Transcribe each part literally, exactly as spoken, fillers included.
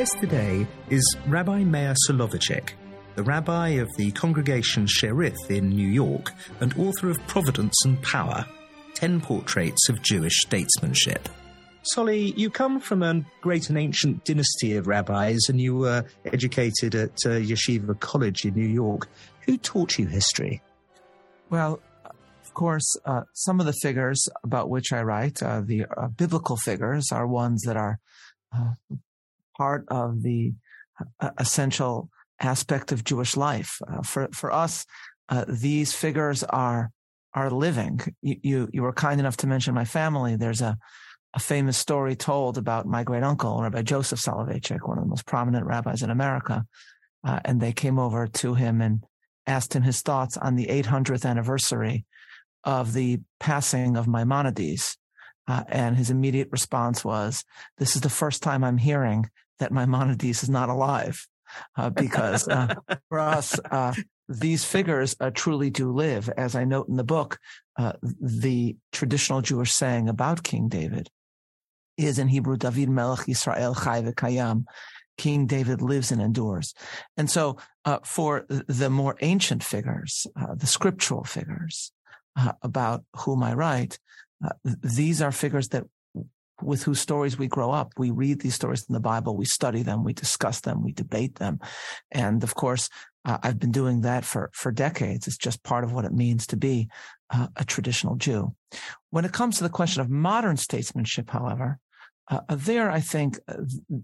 guest today is Rabbi Meir Soloveichik, the rabbi of the Congregation Sherith in New York and author of Providence and Power, Ten Portraits of Jewish Statesmanship. Solly, you come from a great and ancient dynasty of rabbis, and you were educated at uh, Yeshiva College in New York. Who taught you history? Well, of course, uh, some of the figures about which I write, uh, the uh, biblical figures, are ones that are uh, part of the uh, essential aspect of Jewish life. Uh, for for us, uh, these figures are are living. You, you you were kind enough to mention my family. There's a a famous story told about my great uncle, Rabbi Joseph Soloveitchik, one of the most prominent rabbis in America, uh, and they came over to him and asked him his thoughts on the eight hundredth anniversary of the passing of Maimonides. Uh, and his immediate response was, "This is the first time I'm hearing that Maimonides is not alive." Uh, because uh, for us, uh, these figures uh, truly do live. As I note in the book, uh, the traditional Jewish saying about King David is in Hebrew, David Melech Yisrael Chai V'Kayam. King David lives and endures. And so uh, for the more ancient figures, uh, the scriptural figures uh, about whom I write, uh, these are figures that with whose stories we grow up. We read these stories in the Bible, we study them, we discuss them, we debate them. And of course, uh, I've been doing that for, for decades. It's just part of what it means to be uh, a traditional Jew. When it comes to the question of modern statesmanship, however, uh, there I think uh,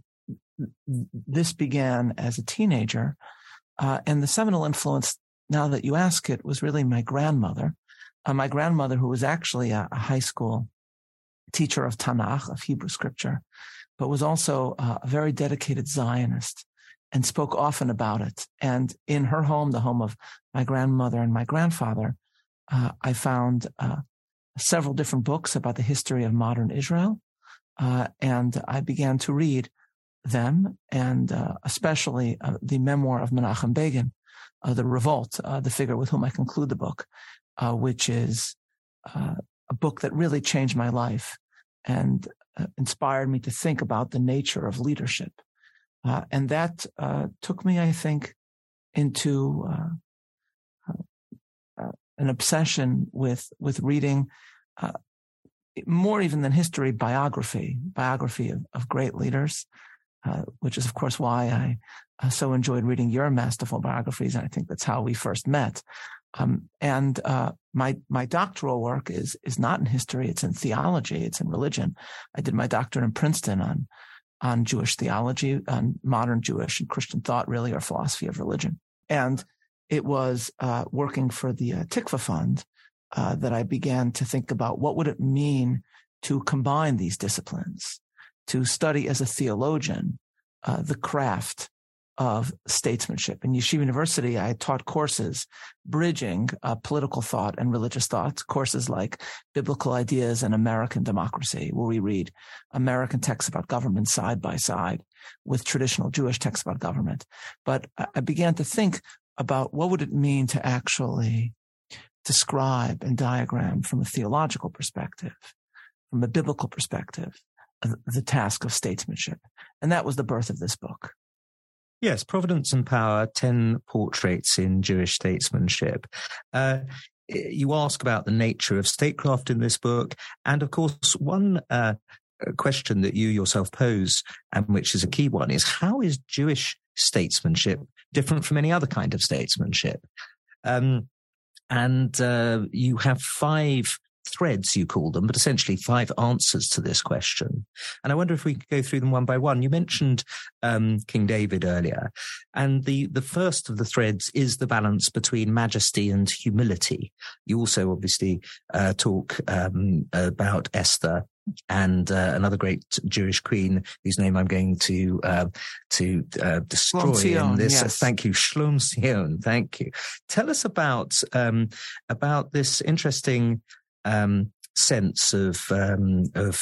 this began as a teenager. Uh, and the seminal influence, now that you ask it, was really my grandmother. Uh, my grandmother, who was actually a, a high school teacher of Tanakh, of Hebrew scripture, but was also uh, a very dedicated Zionist and spoke often about it. And in her home, the home of my grandmother and my grandfather, uh, I found uh, several different books about the history of modern Israel. Uh, and I began to read them, and uh, especially uh, the memoir of Menachem Begin, uh, The Revolt, uh, the figure with whom I conclude the book, uh, which is uh, a book that really changed my life and uh, inspired me to think about the nature of leadership. Uh, and that uh, took me, I think, into uh, uh, an obsession with with reading, uh, more even than history, biography, biography of, of great leaders, uh, which is, of course, why I uh, so enjoyed reading your masterful biographies. And I think that's how we first met. Um, and uh, my my doctoral work is is not in history; it's in theology, it's in religion. I did my doctorate in Princeton on on Jewish theology, on modern Jewish and Christian thought, really, or philosophy of religion. And it was uh, working for the uh, Tikva Fund uh, that I began to think about what would it mean to combine these disciplines, to study as a theologian uh, the craft of statesmanship. In Yeshiva University, I taught courses bridging uh, political thought and religious thought, courses like Biblical Ideas and American Democracy, where we read American texts about government side by side with traditional Jewish texts about government. But I began to think about what would it mean to actually describe and diagram from a theological perspective, from a biblical perspective, the task of statesmanship. And that was the birth of this book. Yes, Providence and Power, Ten Portraits in Jewish Statesmanship. Uh, you ask about the nature of statecraft in this book. And of course, one uh, question that you yourself pose, and which is a key one, is how is Jewish statesmanship different from any other kind of statesmanship? Um, and uh, you have five threads, you call them, but essentially five answers to this question. And I wonder if we could go through them one by one. You mentioned um, King David earlier, and the, the first of the threads is the balance between majesty and humility. You also obviously uh, talk um, about Esther and uh, another great Jewish queen whose name I'm going to uh, to uh, destroy Shlom in this. Zion, yes. Thank you, Shlom Zion. Thank you. Tell us about um, about this interesting Um, sense of um, of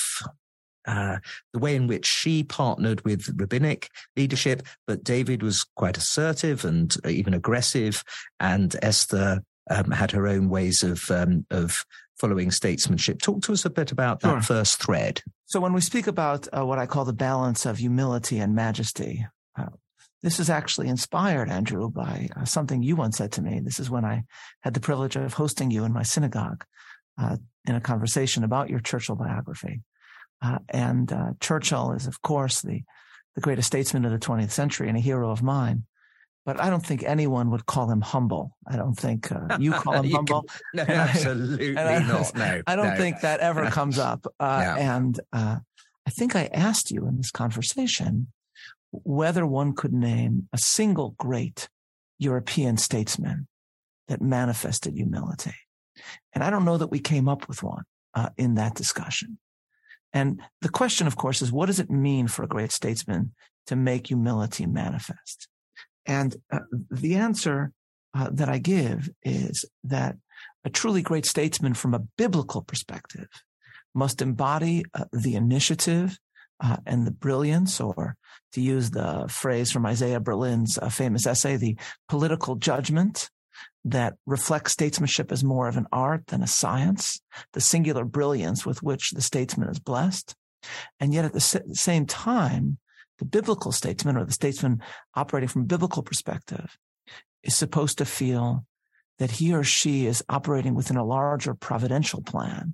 uh, the way in which she partnered with rabbinic leadership, but David was quite assertive and even aggressive, and Esther um, had her own ways of um, of following statesmanship. Talk to us a bit about that Sure. first thread. So when we speak about uh, what I call the balance of humility and majesty, uh, this is actually inspired, Andrew, by uh, something you once said to me. This is when I had the privilege of hosting you in my synagogue uh, in a conversation about your Churchill biography. Uh, and uh, Churchill is, of course, the, the greatest statesman of the twentieth century and a hero of mine. But I don't think anyone would call him humble. I don't think uh, you call him You humble. can- no, absolutely I, not. No, I don't no. think that ever comes up. Uh, Yeah. And uh, I think I asked you in this conversation whether one could name a single great European statesman that manifested humility. And I don't know that we came up with one uh, in that discussion. And the question, of course, is what does it mean for a great statesman to make humility manifest? And uh, the answer uh, that I give is that a truly great statesman from a biblical perspective must embody uh, the initiative uh, and the brilliance, or to use the phrase from Isaiah Berlin's uh, famous essay, the political judgment that reflects statesmanship as more of an art than a science, the singular brilliance with which the statesman is blessed. And yet at the s- same time, the biblical statesman, or the statesman operating from a biblical perspective, is supposed to feel that he or she is operating within a larger providential plan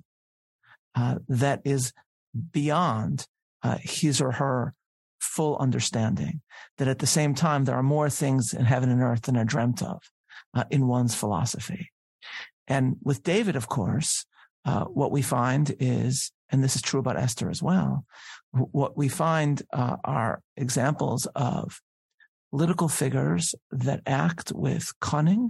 uh, that is beyond uh, his or her full understanding, that at the same time there are more things in heaven and earth than are dreamt of uh, in one's philosophy. And with David, of course, uh, what we find is, and this is true about Esther as well, what we find uh, are examples of political figures that act with cunning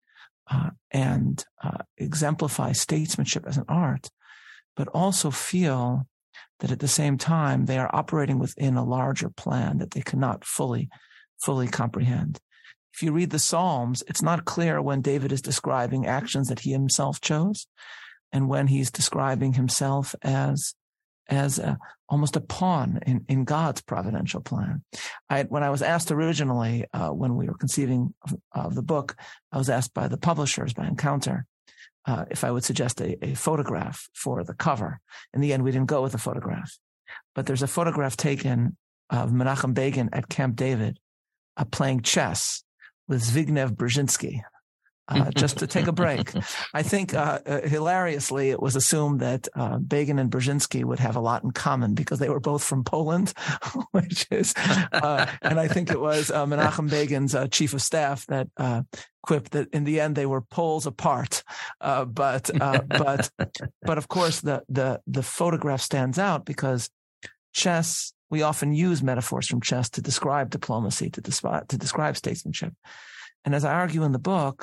uh, and uh, exemplify statesmanship as an art, but also feel that at the same time they are operating within a larger plan that they cannot fully, fully comprehend. If you read the Psalms, it's not clear when David is describing actions that he himself chose and when he's describing himself as as a, almost a pawn in, in God's providential plan. I, when I was asked originally, uh, when we were conceiving of, of the book, I was asked by the publishers, by Encounter, uh, if I would suggest a, a photograph for the cover. In the end, we didn't go with a photograph. But there's a photograph taken of Menachem Begin at Camp David uh, playing chess with Zbigniew Brzezinski. Uh, just to take a break. I think uh, uh, hilariously, it was assumed that uh, Begin and Brzezinski would have a lot in common because they were both from Poland, which is, uh, and I think it was uh, Menachem Begin's uh, chief of staff that uh, quipped that in the end they were poles apart. Uh, but uh, but but of course the the the photograph stands out because chess. We often use metaphors from chess to describe diplomacy, to describe to describe statesmanship, and as I argue in the book.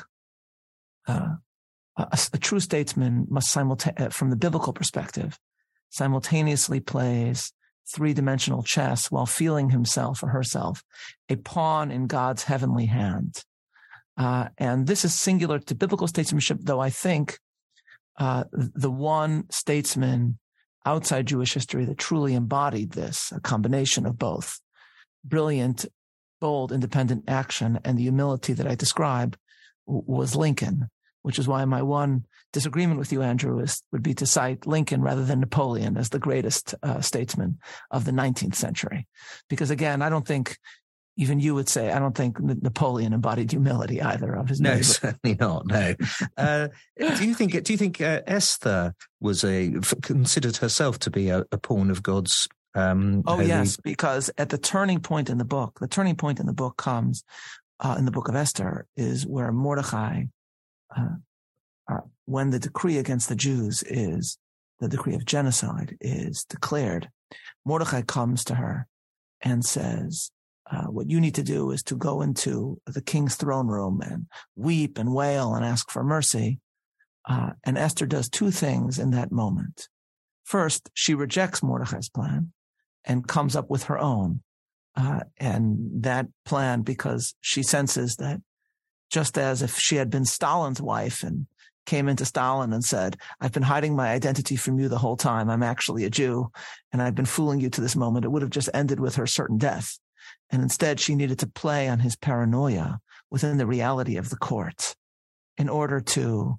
Uh, a, a true statesman must simultaneously, from the biblical perspective, simultaneously plays three-dimensional chess while feeling himself or herself a pawn in God's heavenly hand. Uh, and this is singular to biblical statesmanship, though I think uh, the one statesman outside Jewish history that truly embodied this, a combination of both brilliant, bold, independent action and the humility that I describe, w- was Lincoln. Which is why my one disagreement with you, Andrew, is would be to cite Lincoln rather than Napoleon as the greatest uh, statesman of the nineteenth century. Because again, I don't think even you would say, I don't think Napoleon embodied humility either of his. No, neighbor. certainly not. No. Uh, do you think? Do you think uh, Esther was a considered herself to be a, a pawn of God's? Um, oh holy... yes, because at the turning point in the book, the turning point in the book comes uh, in the book of Esther is where Mordecai. Uh, uh, when the decree against the Jews is, the decree of genocide is declared, Mordecai comes to her and says, uh, what you need to do is to go into the king's throne room and weep and wail and ask for mercy. Uh, and Esther does two things in that moment. First, she rejects Mordecai's plan and comes up with her own. Uh, and that plan, because she senses that just as if she had been Stalin's wife and came into Stalin and said, I've been hiding my identity from you the whole time. I'm actually a Jew, and I've been fooling you to this moment. It would have just ended with her certain death. And instead, she needed to play on his paranoia within the reality of the court in order to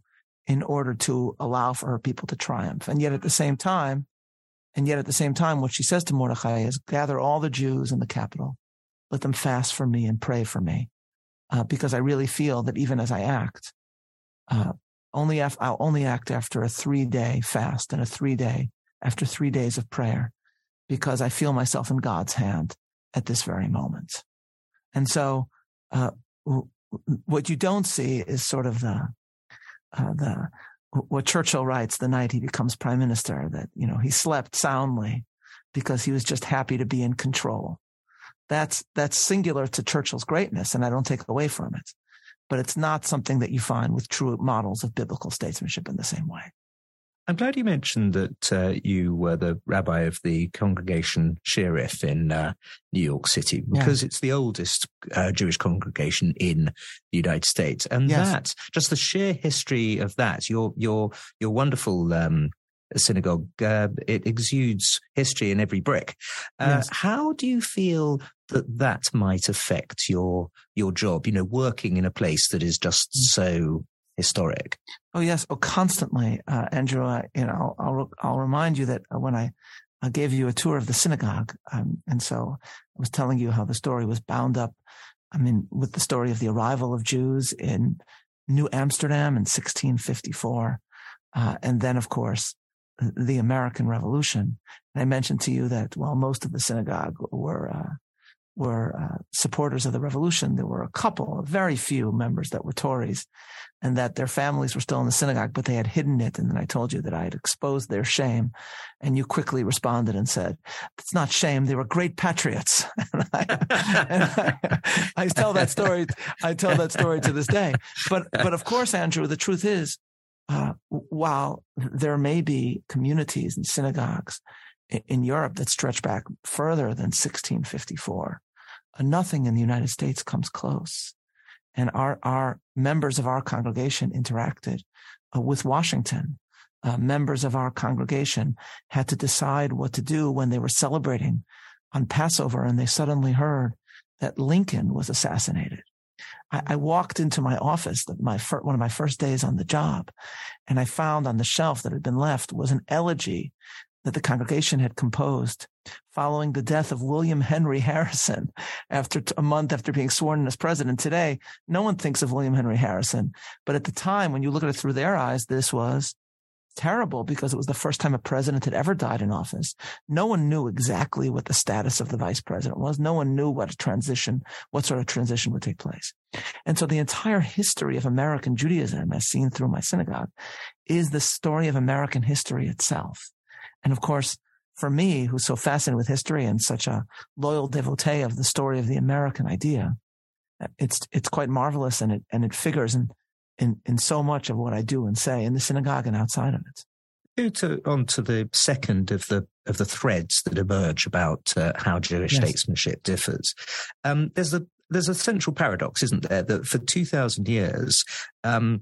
in order to allow for her people to triumph. And yet at the same time, and yet at the same time, what she says to Mordechai is, gather all the Jews in the capital, let them fast for me and pray for me, uh, because I really feel that even as I act, uh, only af- I'll only act after a three-day fast and a three-day, after three days of prayer, because I feel myself in God's hand at this very moment. And so uh, w- what you don't see is sort of the, uh, the what Churchill writes the night he becomes prime minister, that, you know, he slept soundly because he was just happy to be in control. That's, that's singular to Churchill's greatness, and I don't take away from it. But it's not something that you find with true models of biblical statesmanship in the same way. I'm glad you mentioned that uh, you were the rabbi of the congregation Sheriff in uh, New York City, because yeah. it's the oldest uh, Jewish congregation in the United States. And yes. that, just the sheer history of that, your your your wonderful um, synagogue, uh, it exudes history in every brick. Uh, yes. How do you feel that that might affect your your job, you know, working in a place that is just so historic? Oh, yes. Oh, constantly, uh, Andrew. Uh, you know, I'll, I'll I'll remind you that when I, I gave you a tour of the synagogue, um, and so I was telling you how the story was bound up, I mean, with the story of the arrival of Jews in New Amsterdam in sixteen fifty-four, uh, and then, of course, the American Revolution. And I mentioned to you that while most of the synagogue were uh, were uh, supporters of the revolution, there were a couple, very few members that were Tories, and that their families were still in the synagogue, but they had hidden it. And then I told you that I had exposed their shame, and you quickly responded and said, "It's not shame; they were great patriots." and I, and I, I tell that story. I tell that story to this day. But but of course, Andrew, the truth is, uh, while there may be communities and synagogues in, in Europe that stretch back further than sixteen fifty-four. Nothing in the United States comes close. And our, our members of our congregation interacted uh, with Washington. Uh, members of our congregation had to decide what to do when they were celebrating on Passover and they suddenly heard that Lincoln was assassinated. I, I walked into my office, my fir- one of my first days on the job, and I found on the shelf that had been left was an elegy that the congregation had composed following the death of William Henry Harrison after t- a month after being sworn in as president. Today, no one thinks of William Henry Harrison. But at the time, when you look at it through their eyes, this was terrible because it was the first time a president had ever died in office. No one knew exactly what the status of the vice president was. No one knew what a transition, what sort of transition would take place. And so the entire history of American Judaism, as seen through my synagogue, is the story of American history itself. And of course, for me, who's so fascinated with history and such a loyal devotee of the story of the American idea, it's it's quite marvelous, and it and it figures in in, in so much of what I do and say in the synagogue and outside of it. Go to, on to the second of the of the threads that emerge about uh, how Jewish yes. statesmanship differs. Um, there's a there's a central paradox, isn't there, that for two thousand years um,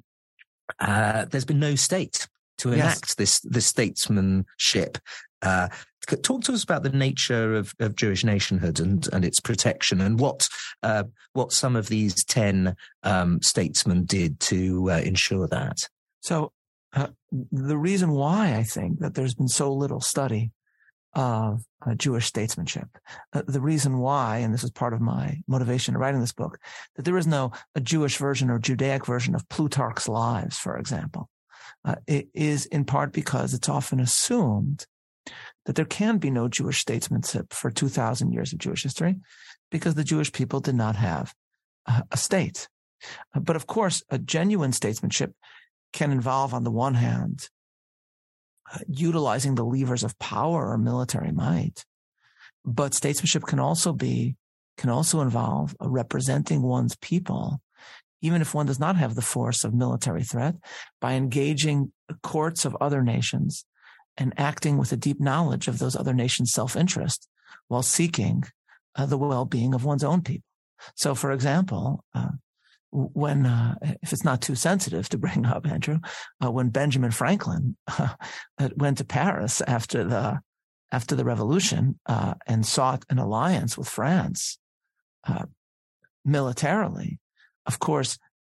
uh, there's been no state to enact yes. this, this statesmanship. Uh, talk to us about the nature of, of Jewish nationhood and, and its protection, and what uh, what some of these ten um, statesmen did to uh, ensure that. So uh, the reason why I think that there's been so little study of uh, Jewish statesmanship, uh, the reason why, and this is part of my motivation in writing this book, that there is no a Jewish version or Judaic version of Plutarch's Lives, for example. Uh, it is in part because it's often assumed that there can be no Jewish statesmanship for two thousand years of Jewish history because the Jewish people did not have uh, a state. Uh, but of course, a genuine statesmanship can involve, on the one hand, uh, utilizing the levers of power or military might. But statesmanship can also be, can also involve uh, representing one's people, even if one does not have the force of military threat, by engaging the courts of other nations and acting with a deep knowledge of those other nations' self-interest while seeking uh, the well-being of one's own people. So, for example, uh, when, uh, if it's not too sensitive to bring up, Andrew, uh, when Benjamin Franklin uh, went to Paris after the after the revolution uh, and sought an alliance with France uh, militarily, of course,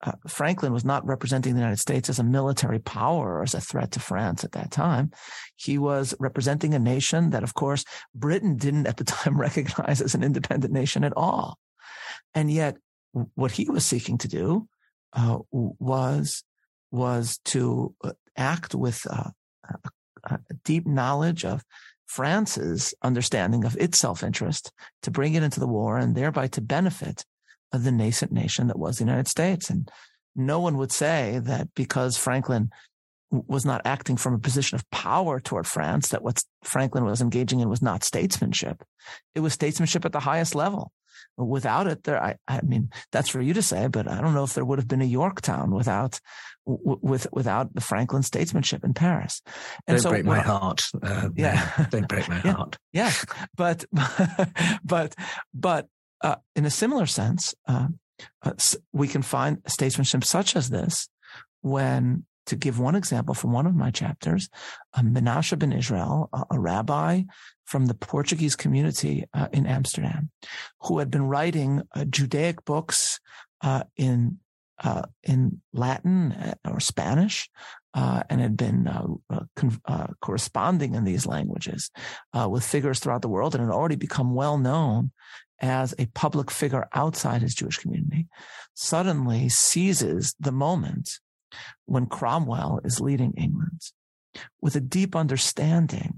uh, Franklin was not representing the United States as a military power or as a threat to France at that time. He was representing a nation that, of course, Britain didn't at the time recognize as an independent nation at all. And yet what he was seeking to do uh, was, was to act with uh, a, a deep knowledge of France's understanding of its self-interest, to bring it into the war and thereby to benefit of the nascent nation that was the United States. And no one would say that because Franklin was not acting from a position of power toward France, that what Franklin was engaging in was not statesmanship. It was statesmanship at the highest level. Without it, there, I, I mean, that's for you to say, but I don't know if there would have been a Yorktown without, w- with, without the Franklin statesmanship in Paris. And don't so, break my well, heart. Uh, yeah. Don't break my yeah, heart. Yeah. But, but, but, uh, in a similar sense, uh, uh, we can find statesmanship such as this when, to give one example from one of my chapters, uh, Menashe ben Israel, a, a rabbi from the Portuguese community uh, in Amsterdam, who had been writing uh, Judaic books uh, in uh, in Latin or Spanish, uh, and had been uh, uh, con- uh, corresponding in these languages uh, with figures throughout the world, and had already become well known as a public figure outside his Jewish community, suddenly seizes the moment when Cromwell is leading England with a deep understanding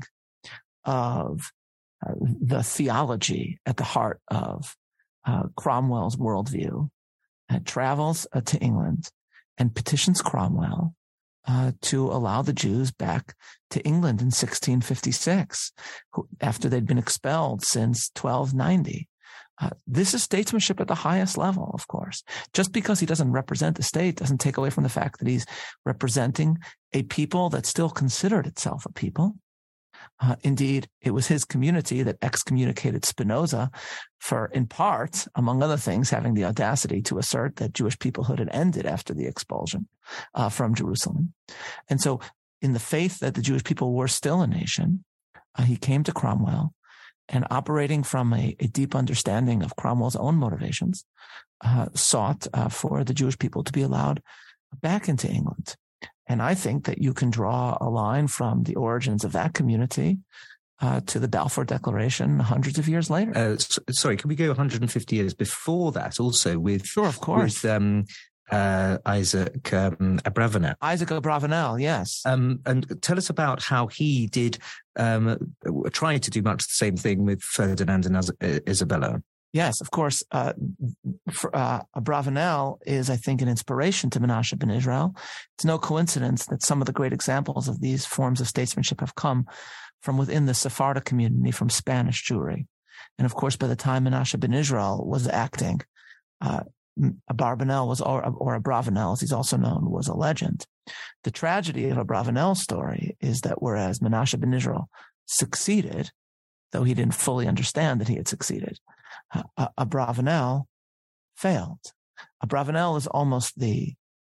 of uh, the theology at the heart of uh, Cromwell's worldview, and travels uh, to England and petitions Cromwell uh, to allow the Jews back to England in sixteen fifty-six, after they'd been expelled since twelve ninety. Uh, this is statesmanship at the highest level, of course. Just because he doesn't represent the state doesn't take away from the fact that he's representing a people that still considered itself a people. Uh, indeed, it was his community that excommunicated Spinoza for, in part, among other things, having the audacity to assert that Jewish peoplehood had ended after the expulsion uh, from Jerusalem. And so, in the faith that the Jewish people were still a nation, uh, he came to Cromwell, and operating from a, a deep understanding of Cromwell's own motivations, uh, sought uh, for the Jewish people to be allowed back into England. And I think that you can draw a line from the origins of that community uh, to the Balfour Declaration hundreds of years later. Uh, so, sorry, can we go one hundred fifty years before that also with, sure, of course. with um, uh, Isaac um, Abravanel? Isaac Abravanel, yes. Um, and tell us about how he did um, try to do much the same thing with Ferdinand and Isabella. Yes, of course. Uh, for, uh, Abravanel is, I think, an inspiration to Menashe ben Israel. It's no coincidence that some of the great examples of these forms of statesmanship have come from within the Sephardic community, from Spanish Jewry. And of course, by the time Menashe ben Israel was acting, uh, Abravanel was, or, or Abravanel, as he's also known, was a legend. The tragedy of Abravanel's story is that whereas Menashe ben Israel succeeded, though he didn't fully understand that he had succeeded, uh, Abravanel failed. Abravanel is almost the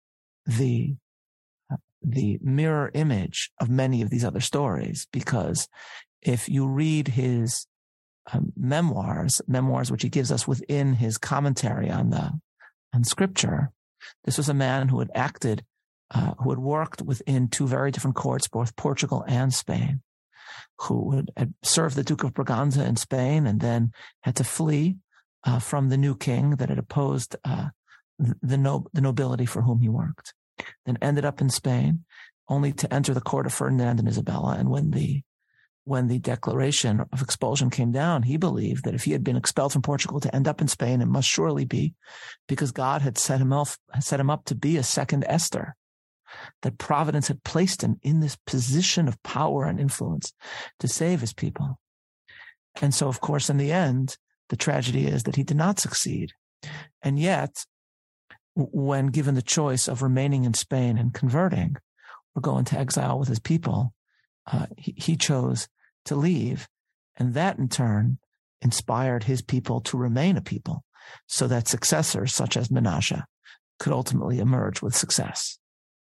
the uh, the mirror image of many of these other stories, because if you read his um, memoirs, memoirs which he gives us within his commentary on the on Scripture, this was a man who had acted, uh, who had worked within two very different courts, both Portugal and Spain, who had served the Duke of Braganza in Spain and then had to flee uh, from the new king that had opposed uh, the, no, the nobility for whom he worked. Then ended up in Spain, only to enter the court of Ferdinand and Isabella. And when the when the declaration of expulsion came down, he believed that if he had been expelled from Portugal to end up in Spain, it must surely be because God had set him up, set him up to be a second Esther, that Providence had placed him in this position of power and influence to save his people. And so, of course, in the end, the tragedy is that he did not succeed. And yet, when given the choice of remaining in Spain and converting or going to exile with his people, uh, he, he chose to leave. And that, in turn, inspired his people to remain a people so that successors such as Menashe could ultimately emerge with success.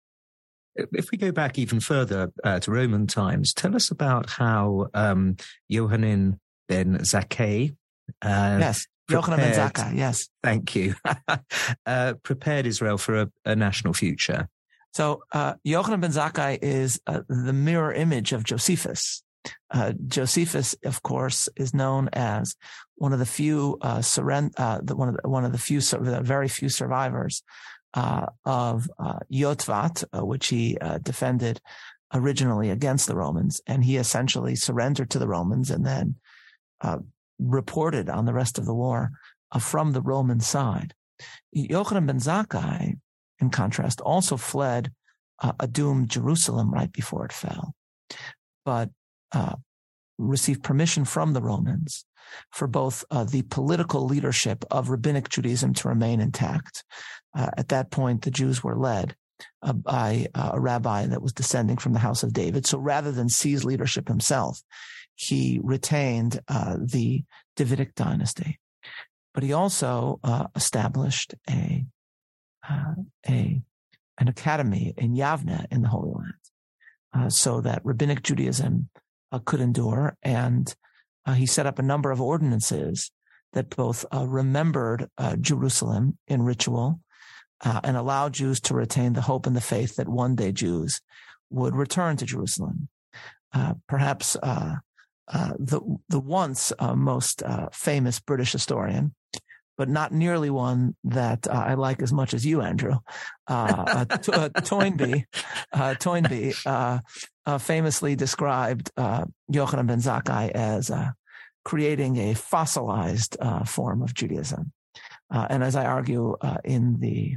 If we go back even further uh, to Roman times, tell us about how um, Yohanan ben Zakkai uh, yes. Yochanan ben Zakkai, yes. Thank you. uh, prepared Israel for a, a national future. So uh, Yochanan ben Zakkai is uh, the mirror image of Josephus. Uh, Josephus, of course, is known as one of the few uh, surrend- uh, the, one of the, one of the few, the very few survivors uh, of uh, Yotvat, uh, which he uh, defended originally against the Romans, and he essentially surrendered to the Romans and then uh, reported on the rest of the war uh, from the Roman side. Yochanan ben Zakkai, in contrast, also fled uh, a doomed Jerusalem right before it fell, but uh, received permission from the Romans for both uh, the political leadership of Rabbinic Judaism to remain intact. Uh, at that point, the Jews were led uh, by uh, a rabbi that was descending from the house of David. So rather than seize leadership himself, he retained uh, the Davidic dynasty. But he also uh, established a uh, a an academy in Yavne in the Holy Land, uh, so that Rabbinic Judaism uh, could endure. And uh, he set up a number of ordinances that both uh, remembered uh, Jerusalem in ritual uh, and allowed Jews to retain the hope and the faith that one day Jews would return to Jerusalem. Uh, perhaps uh, uh, the the once uh, most uh, famous British historian, but not nearly one that uh, I like as much as you, Andrew. Uh, uh, to, uh, Toynbee, uh, Toynbee uh, uh, famously described uh, Yochanan ben Zakkai as uh, creating a fossilized uh, form of Judaism. Uh, and as I argue uh, in the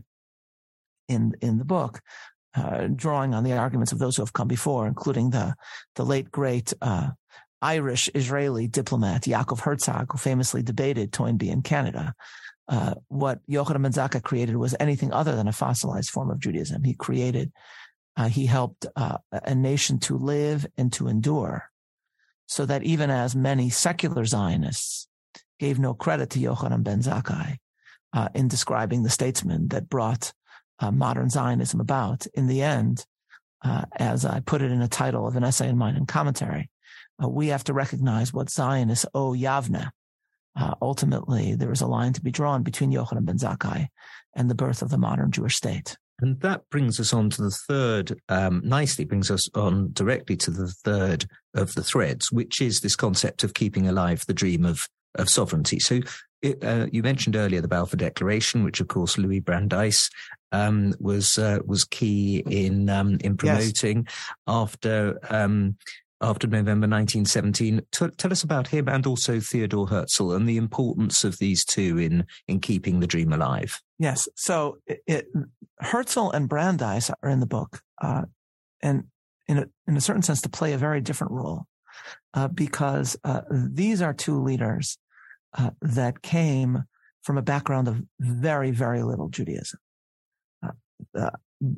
in in the book, uh, drawing on the arguments of those who have come before, including the the late great uh, Irish-Israeli diplomat Yaakov Herzog, who famously debated Toynbee in Canada. Uh, what Yochanan ben Zakkai created was anything other than a fossilized form of Judaism. He created, uh, he helped uh, a nation to live and to endure, so that even as many secular Zionists gave no credit to Yochanan ben Zakkai uh, in describing the statesman that brought uh, modern Zionism about, in the end, uh, as I put it in a title of an essay in mine in commentary, Uh, we have to recognize what Zionists owe Yavne. Uh, ultimately, there is a line to be drawn between Yochanan ben Zakkai and the birth of the modern Jewish state. And that brings us on to the third, um, nicely brings us on directly to the third of the threads, which is this concept of keeping alive the dream of, of sovereignty. So it, uh, you mentioned earlier the Balfour Declaration, which, of course, Louis Brandeis um, was uh, was key in um, in promoting. Yes. after um, after November nineteen seventeen. T- tell us about him and also Theodor Herzl and the importance of these two in in keeping the dream alive. Yes. So it, it, Herzl and Brandeis are in the book, uh, and in a, in a certain sense to play a very different role, uh, because uh, these are two leaders uh, that came from a background of very, very little Judaism. Uh, uh,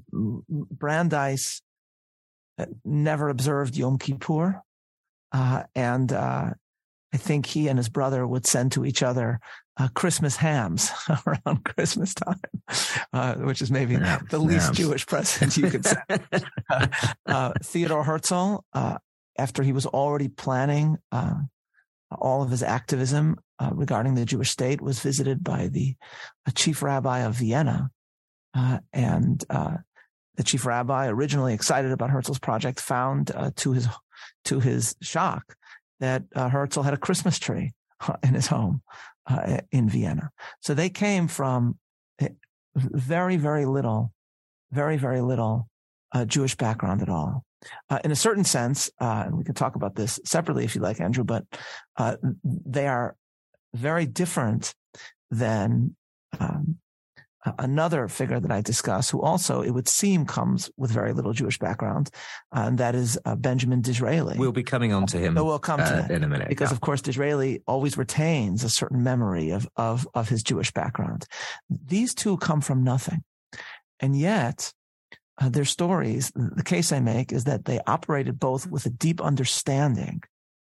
Brandeis never observed Yom Kippur, uh, and uh, I think he and his brother would send to each other uh, Christmas hams around Christmas time, uh, which is maybe yeah, the least yeah. Jewish present you could say. uh, uh, Theodor Herzl, uh, after he was already planning uh, all of his activism uh, regarding the Jewish state, was visited by the uh, chief rabbi of Vienna, uh, and uh, the chief rabbi, originally excited about Herzl's project, found uh, to his to his shock that uh, Herzl had a Christmas tree in his home uh, in Vienna. So they came from very, very little, very, very little uh, Jewish background at all. Uh, in a certain sense, uh, and we can talk about this separately if you like, Andrew, but uh, they are very different than um, another figure that I discuss, who also, it would seem, comes with very little Jewish background, uh, and that is uh, Benjamin Disraeli. We'll be coming on to him so we'll come to uh, that in a minute. Because, yeah. of course, Disraeli always retains a certain memory of, of, of his Jewish background. These two come from nothing. And yet, uh, their stories, the case I make is that they operated both with a deep understanding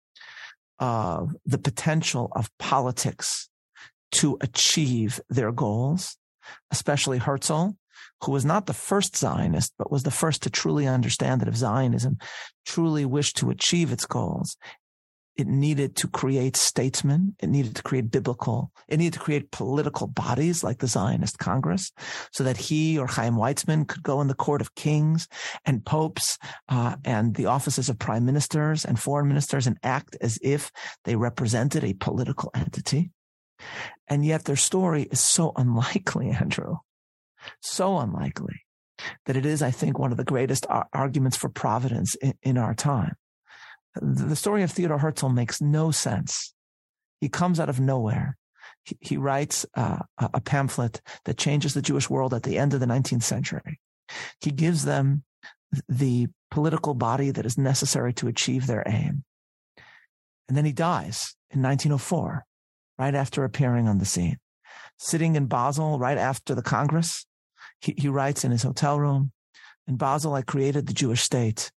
of the potential of politics to achieve their goals, especially Herzl, who was not the first Zionist, but was the first to truly understand that if Zionism truly wished to achieve its goals, it needed to create statesmen. It needed to create biblical, it needed to create political bodies like the Zionist Congress so that he or Chaim Weizmann could go in the court of kings and popes uh, and the offices of prime ministers and foreign ministers and act as if they represented a political entity. And yet their story is so unlikely, Andrew, so unlikely that it is, I think, one of the greatest ar- arguments for providence in, in our time. The story of Theodor Herzl makes no sense. He comes out of nowhere. He, he writes uh, a pamphlet that changes the Jewish world at the end of the nineteenth century. He gives them the political body that is necessary to achieve their aim. And then he dies in nineteen oh four, right after appearing on the scene. Sitting in Basel right after the Congress, he, he writes in his hotel room, "In Basel, I created the Jewish state.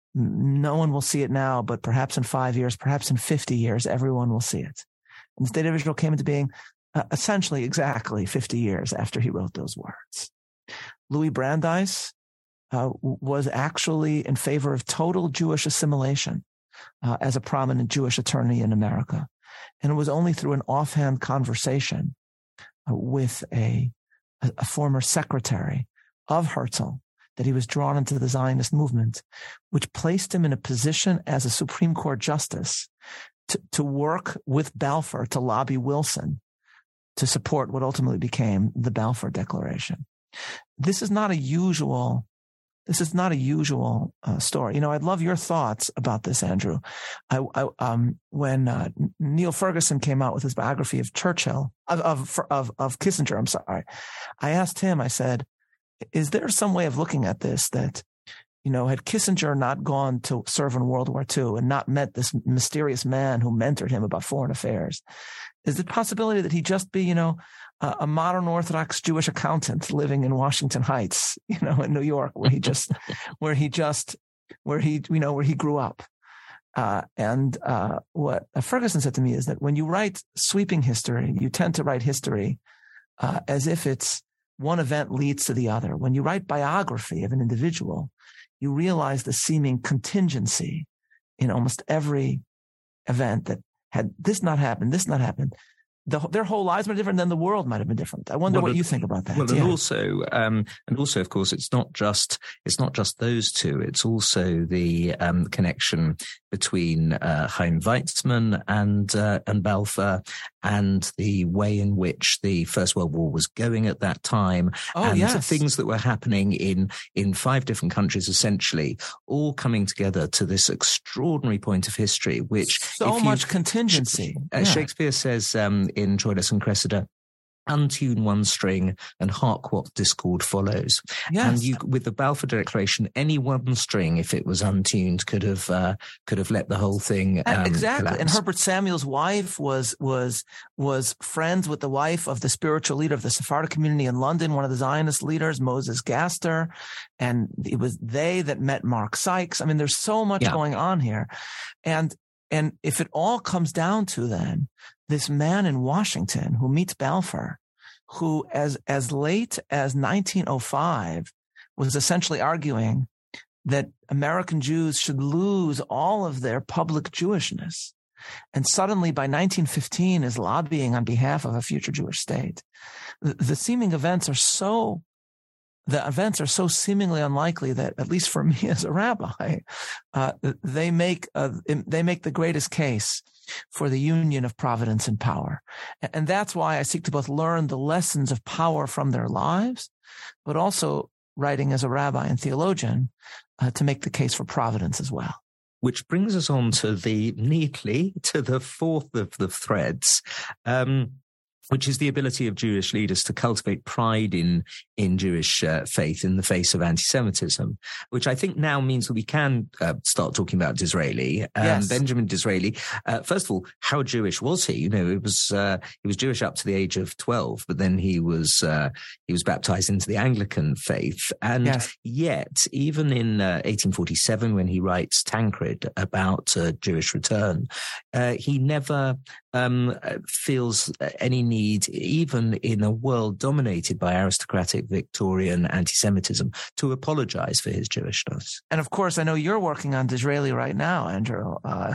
No one will see it now, but perhaps in five years, perhaps in fifty years, everyone will see it." And the state of Israel came into being uh, essentially exactly fifty years after he wrote those words. Louis Brandeis uh, was actually in favor of total Jewish assimilation uh, as a prominent Jewish attorney in America. And it was only through an offhand conversation uh, with a, a former secretary of Herzl that he was drawn into the Zionist movement, which placed him in a position as a Supreme Court justice to, to work with Balfour to lobby Wilson to support what ultimately became the Balfour Declaration. This is not a usual, this is not a usual uh, story. You know, I'd love your thoughts about this, Andrew. I, I, um, when uh, Neil Ferguson came out with his biography of Churchill, of, of, of, of Kissinger, I'm sorry, I asked him, I said, is there some way of looking at this that, you know, had Kissinger not gone to serve in World War Two and not met this mysterious man who mentored him about foreign affairs, is the possibility that he just be, you know, a, a modern Orthodox Jewish accountant living in Washington Heights, you know, in New York, where he just, where he just, where he, you know, where he grew up. Uh, and uh, what Ferguson said to me is that when you write sweeping history, you tend to write history uh, as if it's one event leads to the other. When you write biography of an individual, you realize the seeming contingency in almost every event that had this not happened, this not happened. The, their whole lives might be different, then the world might have been different. I wonder well, what it, you think about that. Well, yeah. and also, um, and also, of course, it's not just it's not just those two. It's also the um, connection between uh, Chaim Weizmann and uh, and Balfour, and the way in which the First World War was going at that time, oh, and yes. the things that were happening in in five different countries, essentially, all coming together to this extraordinary point of history. Which so much contingency. Uh, yeah. Shakespeare says um, in Troilus and Cressida, "Untune one string and hark what discord follows." Yes. And you, with the Balfour Declaration, any one string, if it was untuned, could have uh, could have let the whole thing um, exactly. collapse. And Herbert Samuel's wife was was was friends with the wife of the spiritual leader of the Sephardic community in London, one of the Zionist leaders, Moses Gaster, and it was they that met Mark Sykes. I mean, there's so much yeah. going on here, and and if it all comes down to then this man in Washington who meets Balfour, who as, as late as nineteen oh five was essentially arguing that American Jews should lose all of their public Jewishness. And suddenly by nineteen fifteen is lobbying on behalf of a future Jewish state. The, the seeming events are so, the events are so seemingly unlikely that, at least for me as a rabbi, uh, they make, uh, they make the greatest case for the union of providence and power. And that's why I seek to both learn the lessons of power from their lives, but also writing as a rabbi and theologian uh, to make the case for providence as well. Which brings us on to the neatly to the fourth of the threads, um, which is the ability of Jewish leaders to cultivate pride in in Jewish uh, faith in the face of anti-Semitism, which I think now means that we can uh, start talking about Disraeli. Um, yes. Benjamin Disraeli. Uh, first of all, how Jewish was he? You know, it was uh, he was Jewish up to the age of twelve, but then he was uh, he was baptized into the Anglican faith, and yes. yet even in uh, eighteen forty-seven, when he writes Tancred about uh, Jewish return, uh, he never um, feels any need, even in a world dominated by aristocratic Victorian anti-Semitism, to apologize for his Jewishness. And of course, I know you're working on Disraeli right now, Andrew, uh, if that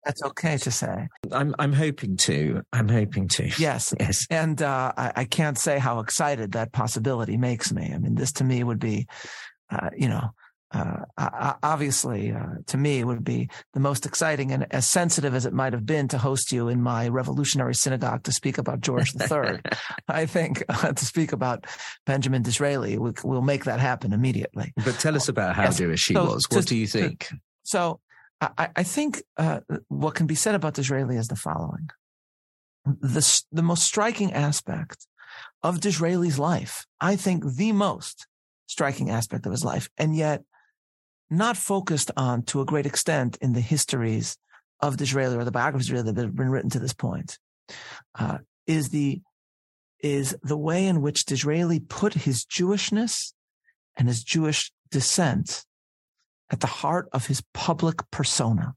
That's okay to say. I'm I'm hoping to. I'm hoping to. Yes. Yes. And uh, I, I can't say how excited that possibility makes me. I mean, this to me would be, uh, you know, uh, obviously uh, to me it would be the most exciting, and as sensitive as it might have been to host you in my revolutionary synagogue to speak about George the Third. I think uh, to speak about Benjamin Disraeli, we, we'll make that happen immediately. But tell us about how yes. Jewish he so, was. What to, do you think? So I, I think uh, what can be said about Disraeli is the following. The, the most striking aspect of Disraeli's life, I think the most striking aspect of his life, and yet not focused on to a great extent in the histories of Disraeli or the biographies that have been written to this point, uh, is the is the way in which Disraeli put his Jewishness and his Jewish descent at the heart of his public persona.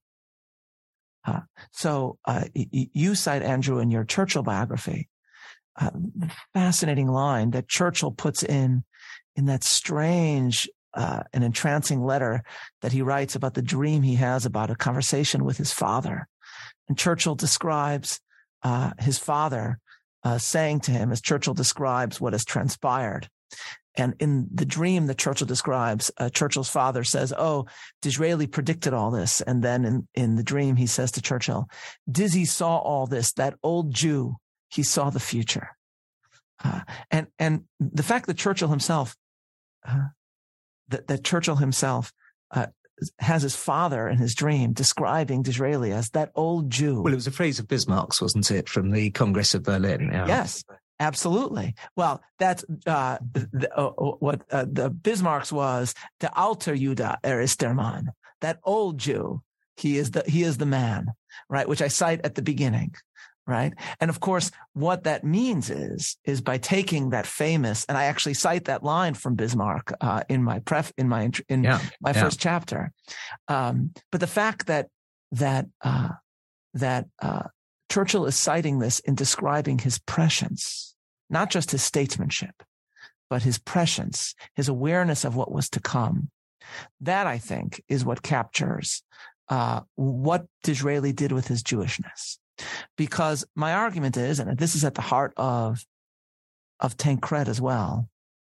Uh, so uh, y- you cite, Andrew, in your Churchill biography, uh, the fascinating line that Churchill puts in in that strange uh, and entrancing letter that he writes about the dream he has about a conversation with his father. And Churchill describes uh, his father uh, saying to him, as Churchill describes what has transpired. And in the dream that Churchill describes, uh, Churchill's father says, oh, Disraeli predicted all this. And then in, in the dream, he says to Churchill, Dizzy saw all this, that old Jew, he saw the future. Uh, and, and the fact that Churchill himself, uh, that, that Churchill himself uh, has his father in his dream describing Disraeli as that old Jew. Well, it was a phrase of Bismarck's, wasn't it, from the Congress of Berlin? Yeah. Yes. Absolutely. Well, that's uh, the, uh, what uh, the Bismarck's was. The alter Jude, er ist der Mann. That old Jew, he is the he is the man, right? Which I cite at the beginning, right? And of course, what that means is is by taking that famous, and I actually cite that line from Bismarck uh, in my pref in my in yeah, my yeah. first chapter. Um, but the fact that that uh, that uh, Churchill is citing this in describing his prescience, not just his statesmanship, but his prescience, his awareness of what was to come. That, I think, is what captures uh, what Disraeli did with his Jewishness. Because my argument is, and this is at the heart of, of Tancred as well,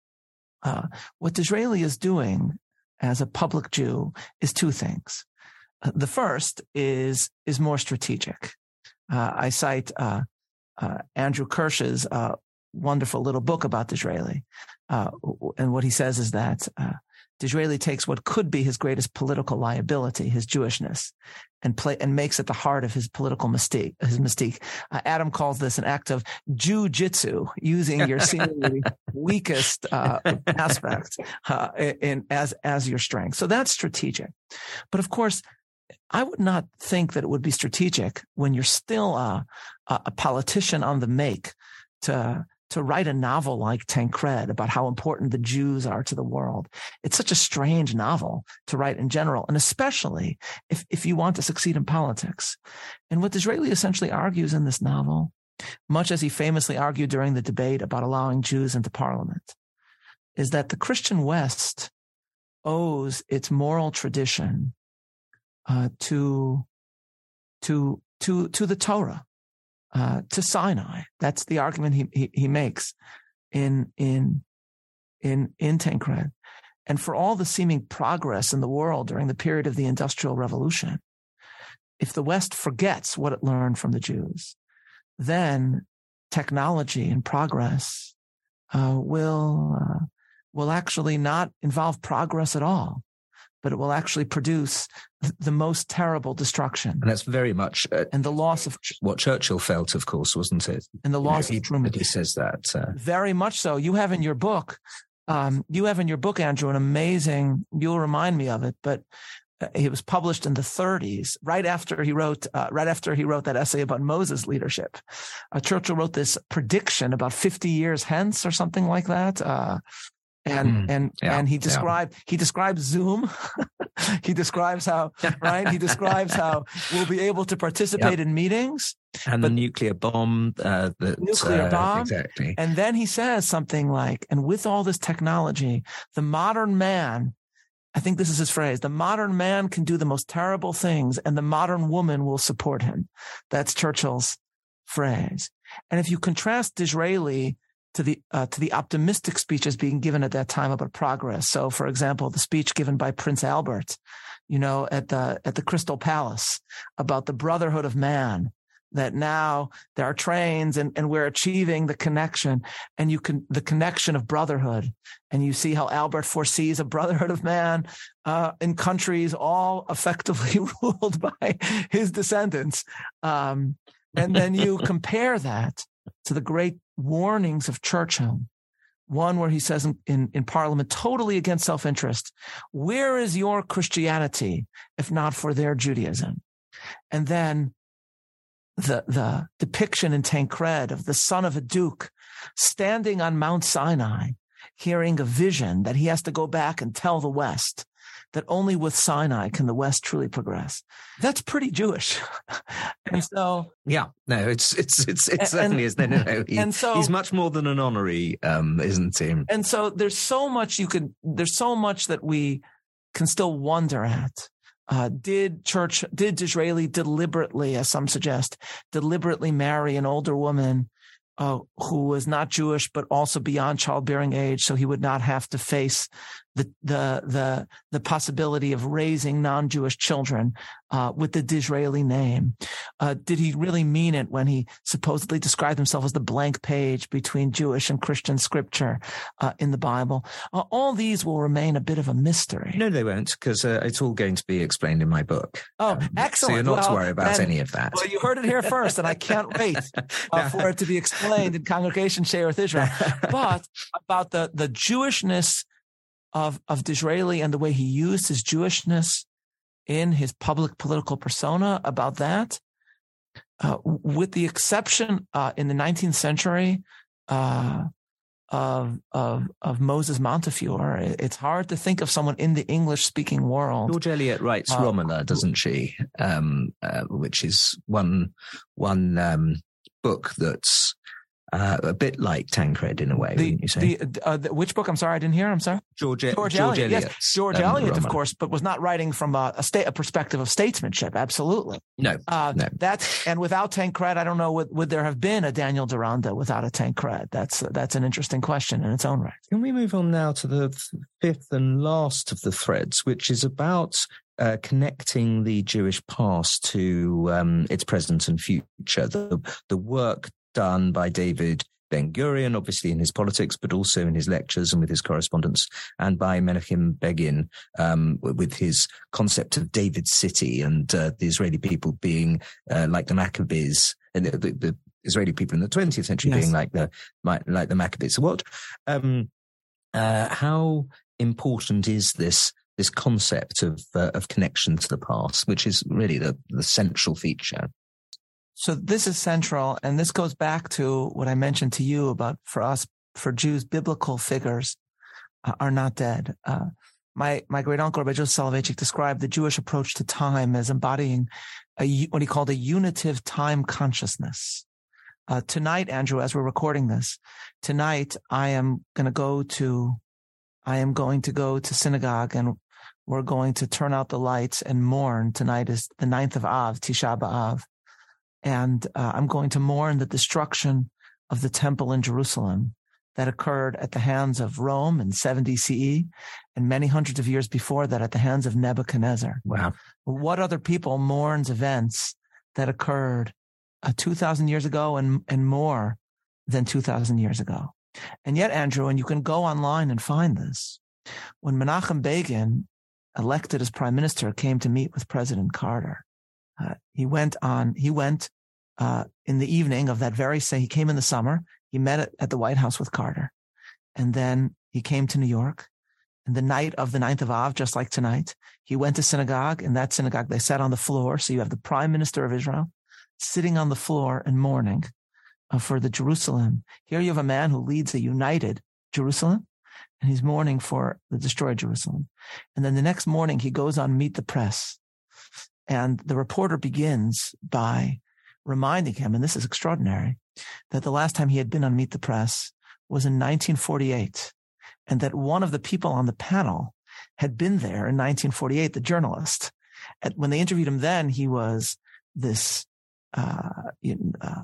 uh, what Disraeli is doing as a public Jew is two things. Uh, the first is is more strategic. Uh, I cite uh, uh, Andrew Kirsch's uh, wonderful little book about Disraeli. Uh, and what he says is that uh, Disraeli takes what could be his greatest political liability, his Jewishness, and play and makes it the heart of his political mystique. His mystique. Uh, Adam calls this an act of Jew-jitsu, using your seemingly weakest uh, aspect uh, in as as your strength. So that's strategic. But of course, I would not think that it would be strategic when you're still a, a politician on the make to to write a novel like Tancred about how important the Jews are to the world. It's such a strange novel to write in general, and especially if, if you want to succeed in politics. And what Disraeli essentially argues in this novel, much as he famously argued during the debate about allowing Jews into parliament, is that the Christian West owes its moral tradition Uh, to, to, to, to the Torah, uh, to Sinai. That's the argument he, he, he makes in, in, in, in Tancred. And for all the seeming progress in the world during the period of the Industrial Revolution, if the West forgets what it learned from the Jews, then technology and progress, uh, will, uh, will actually not involve progress at all, but it will actually produce the most terrible destruction. And that's very much uh, and the loss of what Churchill felt, of course, wasn't it? And the loss you know, of Truman. He says that uh... very much so. You have in your book, um, you have in your book, Andrew, an amazing. You'll remind me of it, but uh, it was published in the thirties, right after he wrote, uh, right after he wrote that essay about Moses' leadership. Uh, Churchill wrote this prediction about fifty years hence, or something like that. Uh, And, mm, and, yeah, and he described, yeah. he describes Zoom. He describes how, right? He describes how we'll be able to participate yep. in meetings. And the nuclear bomb. Uh, that, nuclear uh, bomb. Exactly. And then he says something like, and with all this technology, the modern man I think this is his phrase, the modern man can do the most terrible things and the modern woman will support him. That's Churchill's phrase. And if you contrast Disraeli to the uh, to the optimistic speeches being given at that time about progress. So, for example, the speech given by Prince Albert, you know, at the at the Crystal Palace about the brotherhood of man, that now there are trains and, and we're achieving the connection and you can the connection of brotherhood. And you see how Albert foresees a brotherhood of man uh, in countries all effectively ruled by his descendants. Um, and then you compare that to the great warnings of Churchill, one where he says in, in, in Parliament, totally against self-interest, where is your Christianity if not for their Judaism? And then the, the depiction in Tancred of the son of a duke standing on Mount Sinai, hearing a vision that he has to go back and tell the West that only with Sinai can the West truly progress. That's pretty Jewish. And so, yeah, no, it's it's it's it and, certainly is. No, no, no. He, and so he's much more than an honorary, um, isn't he? And so there's so much you could. There's so much that we can still wonder at. Uh, did Church, did Disraeli deliberately, as some suggest, deliberately marry an older woman uh, who was not Jewish but also beyond childbearing age, so he would not have to face the the the the possibility of raising non-Jewish children uh, with the Disraeli name? Uh, did he really mean it when he supposedly described himself as the blank page between Jewish and Christian scripture uh, in the Bible? Uh, all these will remain a bit of a mystery. No, they won't, because uh, it's all going to be explained in my book. Oh, um, excellent! So you're not well, to worry about then, any of that. Well, you heard it here first, and I can't wait uh, for it to be explained in Congregation Share with Israel. But about the the Jewishness of of Disraeli and the way he used his Jewishness in his public political persona, about that, uh, with the exception uh, in the nineteenth century uh, of of of Moses Montefiore, it's hard to think of someone in the English-speaking world. George Eliot writes uh, Romola, doesn't she? Um, uh, which is one one um, book that's Uh, a bit like Tancred in a way, the, wouldn't you say? The, uh, the, which book? I'm sorry, I didn't hear. I'm sorry. George, George, George Eliot. Eliot. Yes, George um, Eliot, of Romola. course, but was not writing from a, a state, a perspective of statesmanship. Absolutely. No, uh, no. That's and without Tancred, I don't know would, would there have been a Daniel Deronda without a Tancred? That's that's an interesting question in its own right. Can we move on now to the fifth and last of the threads, which is about uh, connecting the Jewish past to um, its present and future? The the work done by David Ben-Gurion, obviously in his politics, but also in his lectures and with his correspondence, and by Menachem Begin um, with his concept of David's city and uh, the Israeli people being uh, like the Maccabees, and the, the, the Israeli people in the twentieth century Yes. being like the like the Maccabees. So what? Um, uh, how important is this this concept of uh, of connection to the past, which is really the the central feature? So this is central, and this goes back to what I mentioned to you about, for us, for Jews, biblical figures uh, are not dead. Uh, my my great uncle Rabbi Joseph Soloveitchik described the Jewish approach to time as embodying a, what he called a unitive time consciousness. Uh, tonight, Andrew, as we're recording this, tonight I am going to go to, I am going to go to synagogue, and we're going to turn out the lights and mourn. Tonight is the ninth of Av, Tisha B'Av. And uh, I'm going to mourn the destruction of the temple in Jerusalem that occurred at the hands of Rome in seventy C E, and many hundreds of years before that at the hands of Nebuchadnezzar. Wow. What other people mourns events that occurred uh, two thousand years ago and, and more than two thousand years ago? And yet, Andrew, and you can go online and find this, when Menachem Begin, elected as prime minister, came to meet with President Carter, Uh, he went on, he went, uh, in the evening of that very say, he came in the summer, he met at, at the White House with Carter. And then he came to New York, and the night of the ninth of Av, just like tonight, he went to synagogue. In that synagogue, they sat on the floor. So you have the prime minister of Israel sitting on the floor and mourning uh, for the Jerusalem. Here you have a man who leads a united Jerusalem, and he's mourning for the destroyed Jerusalem. And then the next morning he goes on Meet the Press. And the reporter begins by reminding him, and this is extraordinary, that the last time he had been on Meet the Press was in nineteen forty-eight, and that one of the people on the panel had been there in nineteen forty-eight, the journalist. And when they interviewed him then, he was this uh, uh,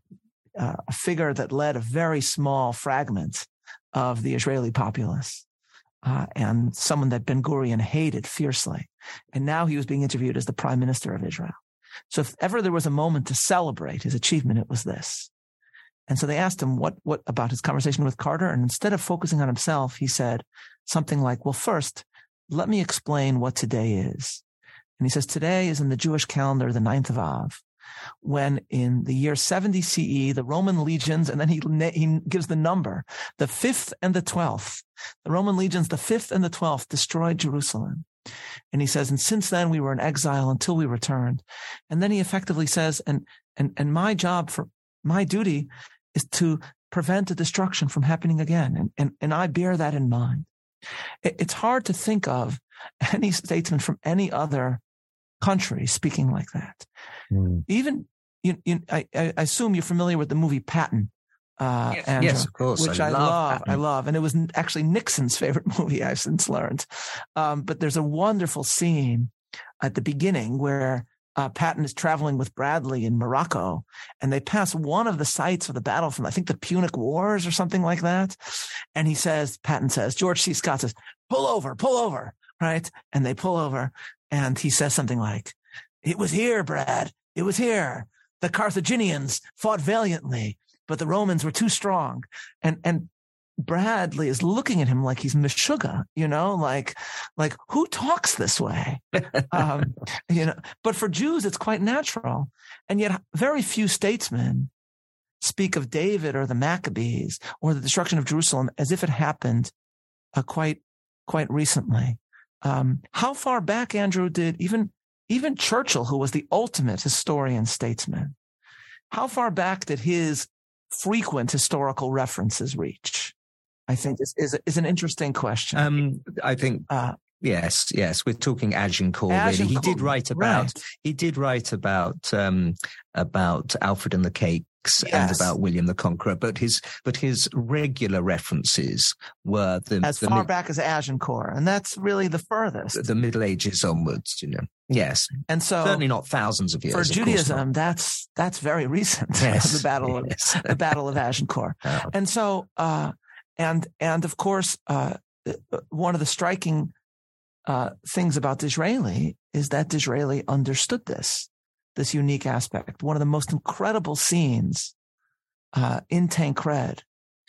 uh, a figure that led a very small fragment of the Israeli populace, uh, and someone that Ben-Gurion hated fiercely. And now he was being interviewed as the prime minister of Israel. So if ever there was a moment to celebrate his achievement, it was this. And so they asked him what, what about his conversation with Carter. And instead of focusing on himself, he said something like, well, first, let me explain what today is. And he says, today is in the Jewish calendar, the ninth of Av, when in the year seventy C E, the Roman legions, and then he, he gives the number, the fifth and the twelfth, the Roman legions, the fifth and the twelfth destroyed Jerusalem. And he says, and since then we were in exile until we returned. And then he effectively says, and, and, and my job for my duty is to prevent the destruction from happening again. And, and, and I bear that in mind. It, it's hard to think of any statesman from any other country speaking like that. Mm. Even, you, you, I, I assume you're familiar with the movie Patton. Uh, yes, Andrew, yes, of course. Which I, I love. love. Patton. I love. And it was actually Nixon's favorite movie, I've since learned. Um, but there's a wonderful scene at the beginning where uh, Patton is traveling with Bradley in Morocco, and they pass one of the sites of the battle from, I think, the Punic Wars or something like that. And he says, Patton says, George C. Scott says, pull over, pull over, right? And they pull over, and he says something like, it was here, Brad. It was here. The Carthaginians fought valiantly, but the Romans were too strong. And, and Bradley is looking at him like he's Meshuggah, you know, like, like who talks this way? um, you know, but for Jews, it's quite natural. And yet very few statesmen speak of David or the Maccabees or the destruction of Jerusalem as if it happened uh, quite, quite recently. Um, how far back, Andrew, did even, even Churchill, who was the ultimate historian statesman, how far back did his frequent historical references reach? I think is is, is an interesting question. Um, I think uh, yes, yes. We're talking Agincourt. Really, he did write about right. he did write about um, about Alfred and the Cakes yes. and about William the Conqueror. But his but his regular references were the as the far mid- back as Agincourt, and that's really the furthest. The, the Middle Ages onwards, you know. Yes, and so certainly not thousands of years. For Judaism, that's that's very recent. Yes. the battle yes. of the Battle of Agincourt, oh. and so uh, and and of course, uh, one of the striking uh, things about Disraeli is that Disraeli understood this this unique aspect. One of the most incredible scenes uh, in Tancred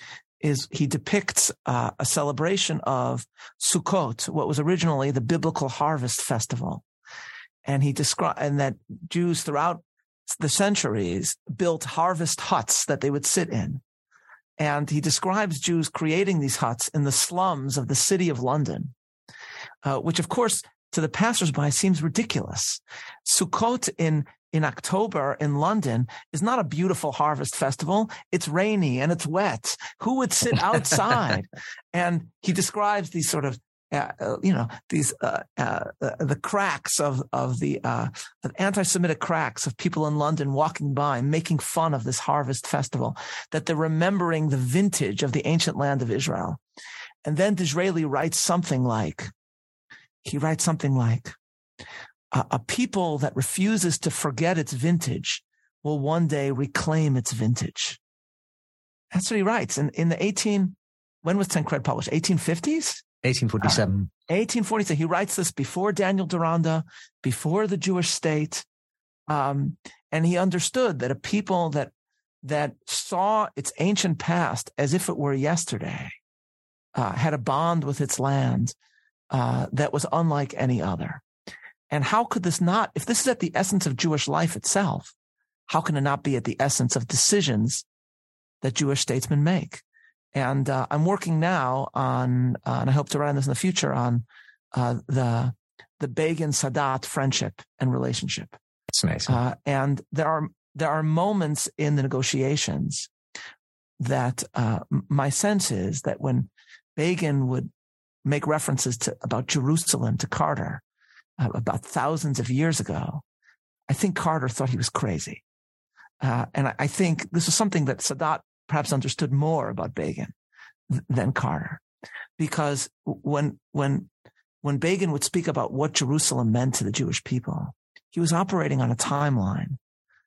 is he depicts uh, a celebration of Sukkot, what was originally the biblical harvest festival. And he described, and that Jews throughout the centuries built harvest huts that they would sit in. And he describes Jews creating these huts in the slums of the city of London, uh, which of course to the passersby seems ridiculous. Sukkot in in October in London is not a beautiful harvest festival. It's rainy and it's wet. Who would sit outside? And he describes these sort of Uh, uh, you know, these, uh, uh, uh, the cracks of, of the, uh, the anti-Semitic cracks of people in London walking by, making fun of this harvest festival, that they're remembering the vintage of the ancient land of Israel. And then Disraeli writes something like, he writes something like, a, a people that refuses to forget its vintage will one day reclaim its vintage. That's what he writes. And in the eighteen, when was Tancred published? eighteen fifties? eighteen forty-seven. Uh, eighteen forty-seven. He writes this before Daniel Deronda, before the Jewish state. Um, and he understood that a people that, that saw its ancient past as if it were yesterday, uh, had a bond with its land, uh, that was unlike any other. And how could this not, if this is at the essence of Jewish life itself, how can it not be at the essence of decisions that Jewish statesmen make? And uh, I'm working now on, uh, and I hope to write on this in the future, on uh, the the Begin-Sadat friendship and relationship. That's amazing. Uh, and there are there are moments in the negotiations that uh, my sense is that when Begin would make references to about Jerusalem to Carter uh, about thousands of years ago, I think Carter thought he was crazy. Uh, and I, I think this is something that Sadat perhaps understood more about Begin th- than Carter, because when when when Begin would speak about what Jerusalem meant to the Jewish people, he was operating on a timeline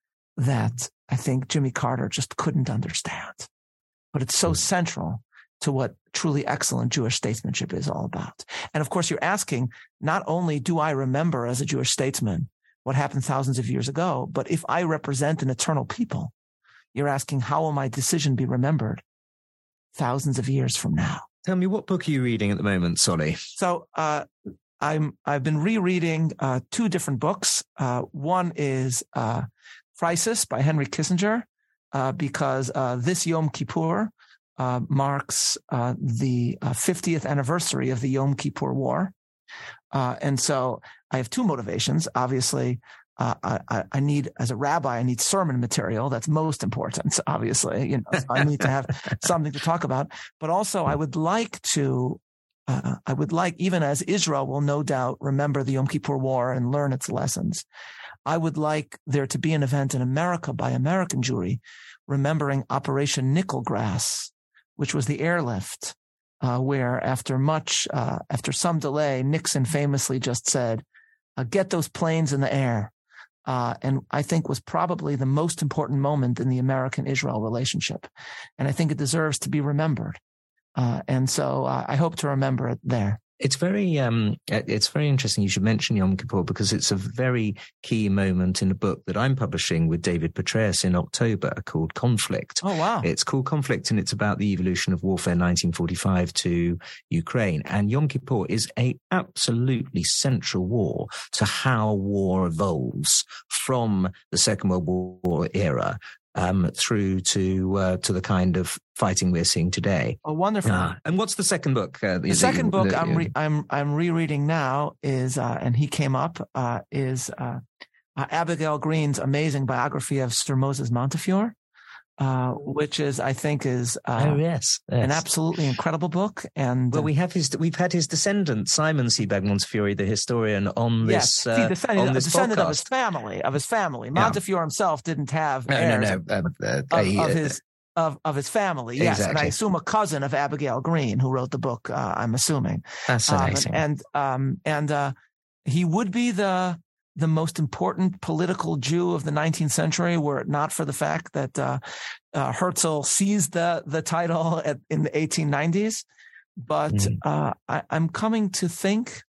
that I think Jimmy Carter just couldn't understand. But it's so central to what truly excellent Jewish statesmanship is all about. And of course, you're asking, not only do I remember as a Jewish statesman what happened thousands of years ago, but if I represent an eternal people, you're asking, how will my decision be remembered thousands of years from now? Tell me, what book are you reading at the moment, Solly? So uh, I'm, I've been rereading uh, two different books. Uh, one is uh, Crisis by Henry Kissinger, uh, because uh, this Yom Kippur uh, marks uh, the uh, fiftieth anniversary of the Yom Kippur War. Uh, and so I have two motivations. Obviously, uh, I, I need, as a rabbi, I need sermon material. That's most important, obviously. You know, so I need to have something to talk about. But also, I would like to, uh, I would like, even as Israel will no doubt remember the Yom Kippur War and learn its lessons, I would like there to be an event in America by American Jewry remembering Operation Nickelgrass, which was the airlift, uh, where after much, uh, after some delay, Nixon famously just said, uh, get those planes in the air. Uh, and I think was probably the most important moment in the American-Israel relationship. And I think it deserves to be remembered. Uh, and so uh, I hope to remember it there. It's very, um, it's very interesting you should mention Yom Kippur, because it's a very key moment in a book that I'm publishing with David Petraeus in October called Conflict. Oh, wow. It's called Conflict, and it's about the evolution of warfare nineteen forty-five to Ukraine. And Yom Kippur is a absolutely central war to how war evolves from the Second World War era Um, through to uh, to the kind of fighting we're seeing today. Oh, wonderful! Uh, and what's the second book? Uh, the second you, book the, I'm re- I'm I'm rereading now is, uh, and he came up uh, is uh, uh, Abigail Green's amazing biography of Sir Moses Montefiore, uh, which is I think is uh, oh yes, yes, an absolutely incredible book. And well, we have his we've had his descendant Simon Sebag Montefiore, the historian, on this. Yes, he uh, descended, on this descendant podcast. of his family. Of his family, Yeah. Montefiore himself didn't have No, heirs no, no. Um, uh, of, he, of uh, his. Of, of his family, yes, Exactly. and I assume a cousin of Abigail Green, who wrote the book. Uh, I'm assuming fascinating. um, and um, and uh, he would be the the most important political Jew of the nineteenth century, were it not for the fact that uh, uh, Herzl seized the the title at, in the eighteen nineties. But Mm. uh, I, I'm coming to think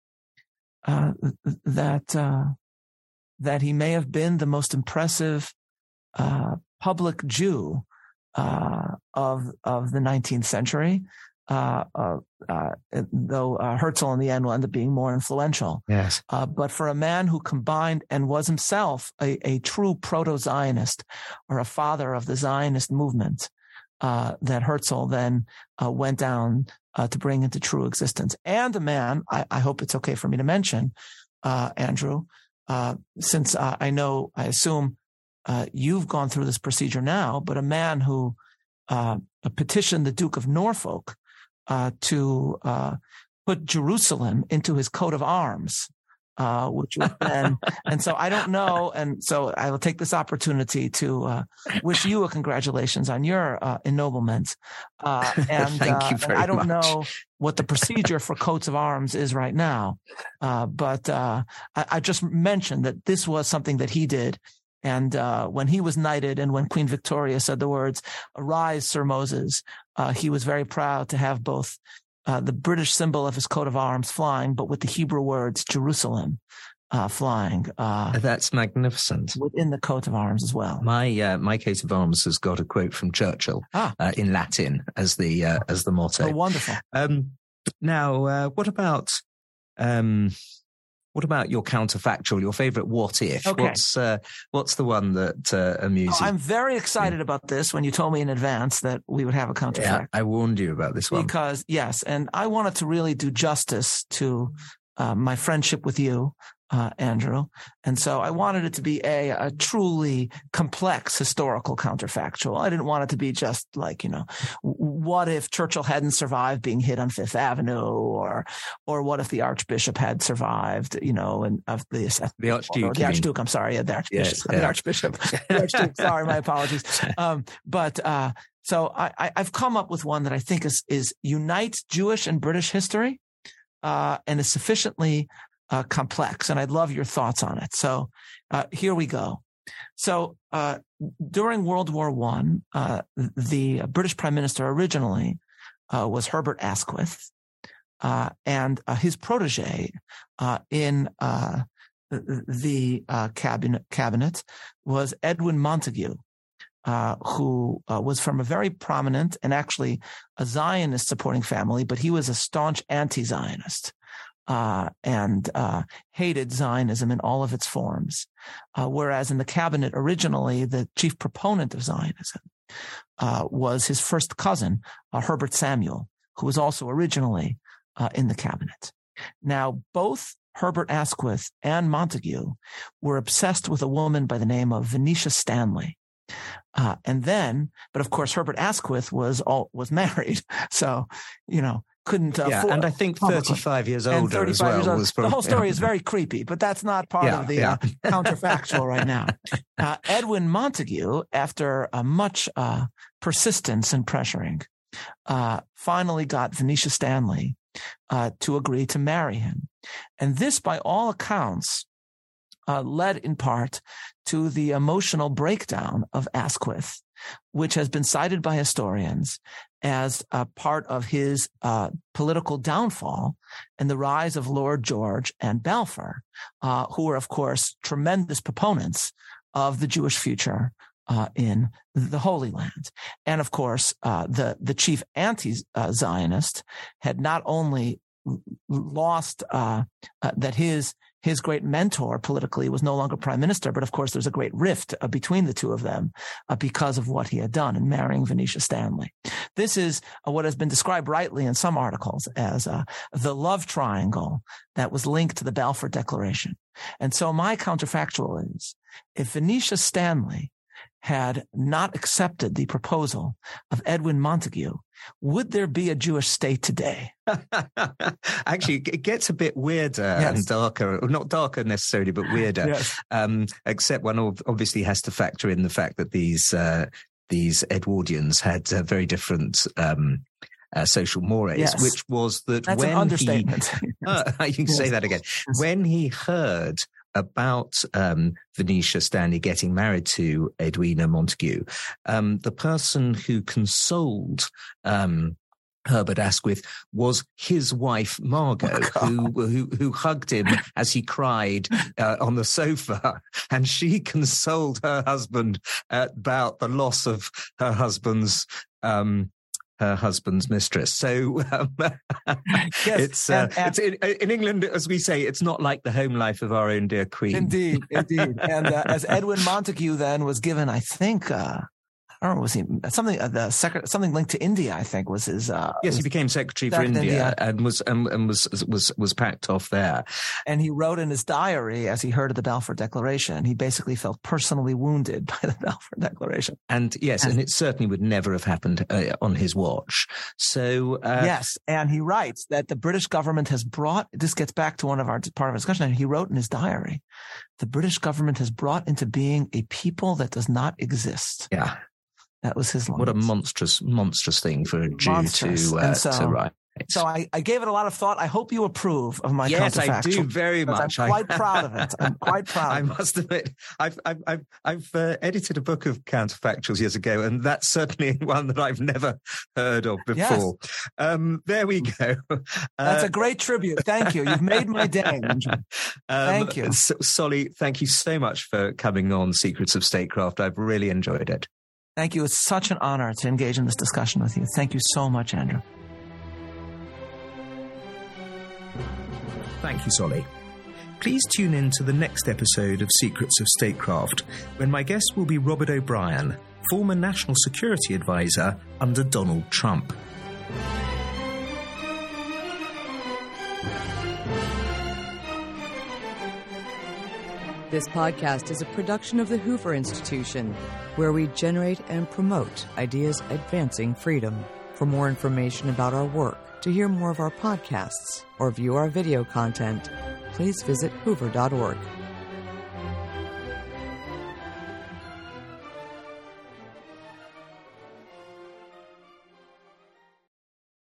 uh, that uh, that he may have been the most impressive uh, public Jew uh, of of the nineteenth century. Uh, uh, uh, though uh, Herzl in the end will end up being more influential. Yes. Uh, but for a man who combined and was himself a, a true proto-Zionist, or a father of the Zionist movement, uh, that Herzl then uh, went down uh, to bring into true existence. And a man, I, I hope it's okay for me to mention, uh, Andrew, uh, since uh, I know, I assume uh, you've gone through this procedure now, but a man who uh, petitioned the Duke of Norfolk Uh, to uh, put Jerusalem into his coat of arms, uh, which was then, and so I don't know, and so I will take this opportunity to uh, wish you a congratulations on your uh, ennoblement. Uh, and Thank uh, you very and I don't much. know what the procedure for coats of arms is right now, uh, but uh, I, I just mentioned that this was something that he did. And uh, when he was knighted, and when Queen Victoria said the words, "Arise, Sir Moses," uh, he was very proud to have both uh, the British symbol of his coat of arms flying, but with the Hebrew words "Jerusalem" uh, flying. Uh, That's magnificent. Within the coat of arms as well. My uh, my coat of arms has got a quote from Churchill Ah. uh, in Latin as the uh, as the motto. Oh, wonderful. Um, now, uh, what about um, what about your counterfactual? Your favorite what if? Okay. What's uh, what's the one that uh, amuses Oh, you? I'm very excited about this when you told me in advance that we would have a Yeah, counterfact. I warned you about this one. Because, yes, and I wanted to really do justice to uh, my friendship with you, uh, Andrew. And so I wanted it to be a, a truly complex historical counterfactual. I didn't want it to be just like, you know, what if Churchill hadn't survived being hit on Fifth Avenue, or or what if the Archbishop had survived, you know, and of the The Archduke. the Archduke, I'm sorry, yeah, the Archbishop, Yes, the yeah. Archbishop, the Archduke, sorry, my apologies. Um, but uh, so I, I, I've come up with one that I think is is unites Jewish and British history, uh, and is sufficiently uh, complex, and I'd love your thoughts on it. So uh, here we go. So uh, during World War One, uh, the British Prime Minister originally uh, was Herbert Asquith, uh, and uh, his protege uh, in uh, the uh, cabinet cabinet was Edwin Montagu, uh, who uh, was from a very prominent and actually a Zionist supporting family, but he was a staunch anti-Zionist. Uh, and uh, hated Zionism in all of its forms. Uh, whereas in the cabinet originally, the chief proponent of Zionism uh, was his first cousin, uh, Herbert Samuel, who was also originally uh, in the cabinet. Now, both Herbert Asquith and Montagu were obsessed with a woman by the name of Venetia Stanley. Uh, and then, but of course, Herbert Asquith was all, was married. So, you know, couldn't yeah, afford, and I think thirty-five years older as well. Years old. Was probably, the whole story yeah. is very creepy, but that's not part yeah, of the yeah. uh, counterfactual right now. Uh, Edwin Montagu, after uh, much uh, persistence and pressuring, uh, finally got Venetia Stanley uh, to agree to marry him. And this, by all accounts, uh, led in part to the emotional breakdown of Asquith, which has been cited by historians as a part of his uh, political downfall and the rise of Lord George and Balfour, uh, who were, of course, tremendous proponents of the Jewish future uh, in the Holy Land. And, of course, uh, the, the chief anti-Zionist had not only lost uh, uh, that his his great mentor politically was no longer prime minister, but of course there's a great rift uh, between the two of them uh, because of what he had done in marrying Venetia Stanley. This is uh, what has been described rightly in some articles as uh, the love triangle that was linked to the Balfour Declaration. And so my counterfactual is, if Venetia Stanley had not accepted the proposal of Edwin Montagu, would there be a Jewish state today? Actually, it gets a bit weirder yes. and darker, not darker necessarily, but weirder. Yes. Um, except one obviously has to factor in the fact that these uh, these Edwardians had uh, very different um, uh, social mores, yes. which was that That's when an understatement. he, uh, you can yes. say that again. Yes. When he heard about um, Venetia Stanley getting married to Edwina Montagu, um, the person who consoled um, Herbert Asquith was his wife, Margot, oh, who, who who hugged him as he cried uh, on the sofa. And she consoled her husband about the loss of her husband's um her husband's mistress. So um, yes, it's, uh, and, and, it's in, in England, as we say, it's not like the home life of our own dear Queen. Indeed, indeed. And uh, as Edwin Montagu then was given, I think, uh, I don't know, was he something uh, the secret something linked to India? I think was his. Uh, yes, was he became secretary for India, India and was and, and was was was packed off there. And he wrote in his diary, as he heard of the Balfour Declaration, he basically felt personally wounded by the Balfour Declaration. And yes, and, and it certainly would never have happened uh, on his watch. So uh, yes, and he writes that the British government has brought. This gets back to one of our part of our discussion. And he wrote in his diary, the British government has brought into being a people that does not exist. Yeah. That was his line. What a monstrous, monstrous thing for a Jew monstrous. to, uh, so, to write. So I, I gave it a lot of thought. I hope you approve of my yes, counterfactual. Yes, I do very much. I'm quite proud of it. I'm quite proud. I of must admit, I've I've I've, I've uh, edited a book of counterfactuals years ago, and that's certainly one that I've never heard of before. Yes. Um, there we go. Uh, that's a great tribute. Thank you. You've made my day. Um, thank you, so, Solly. Thank you so much for coming on Secrets of Statecraft. I've really enjoyed it. Thank you. It's such an honor to engage in this discussion with you. Thank you so much, Andrew. Thank you, Solly. Please tune in to the next episode of Secrets of Statecraft, when my guest will be Robert O'Brien, former National Security Advisor under Donald Trump. This podcast is a production of the Hoover Institution, where we generate and promote ideas advancing freedom. For more information about our work, to hear more of our podcasts, or view our video content, please visit hoover dot org.